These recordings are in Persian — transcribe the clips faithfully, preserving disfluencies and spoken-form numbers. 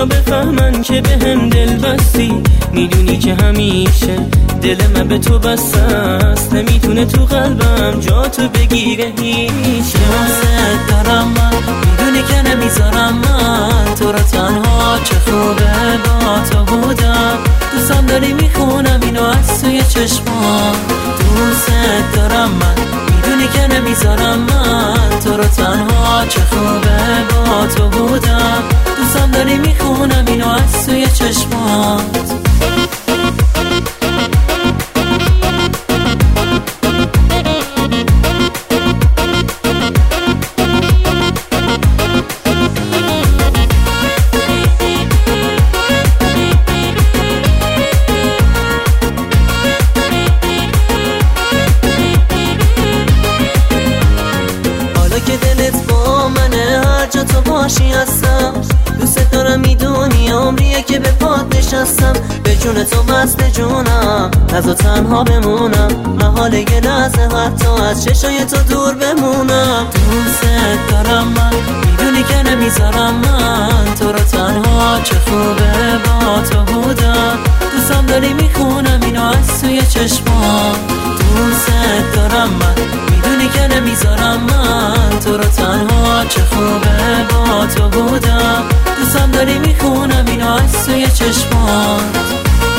دنیا بفهمن که به هم دل بستی. میدونی که همیشه دل من به تو بسته است، نمیتونه تو قلبم جا تو بگیره هیچ. دوست دارم من، میدونی که نمیذارم من تو رو تنها، چه خوبه با تو بودم. دوستم داری میخونم اینو از توی چشمان. دوست دارم من، میدونی که نمیذارم من تو رو تنها، چه خوبه با تو بودم. دوستم داری میخونم اینو از توی چشمات. که دلت با منه، هر جا تو باشی هستم. دوست دارم، میدونی عمریه که به پات نشستم. به جون تو بسته جونم، از و تنها بمونم. محاله یه لحظه حتی از چشای تو دور بمونم. دوست دارم من، میدونی که نمیذارم من تو رو تنها، چه خوبه با تو بودم. دوستم داری میخونم اینو از توی چشمان. دوست دارم من، میدونی که نمیذارم من تو رو تنها، چه خوبه با تو بودم. دوستم داری میخونم اینو از توی چشمات.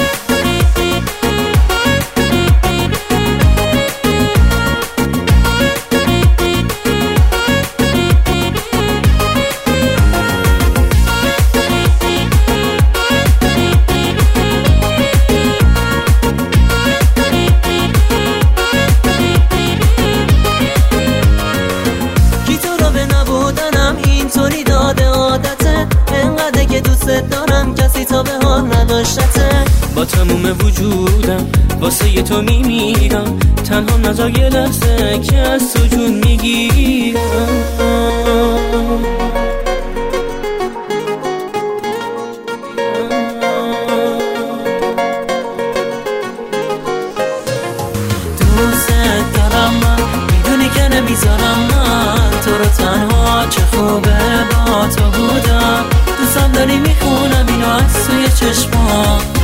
اینطوری داده عادته، انقدر که دوست دارم کسی تا به حال نداشته. با تموم وجودم واسه تو میمیرم، تنها نزار یه لحظه که از تو جون میگیرم. دوست دارم من، میدونی که نمیذارم من تو رو تنها، چه خوبه با تو بودم. دوستم داری میخونم اینو از توی چشمان.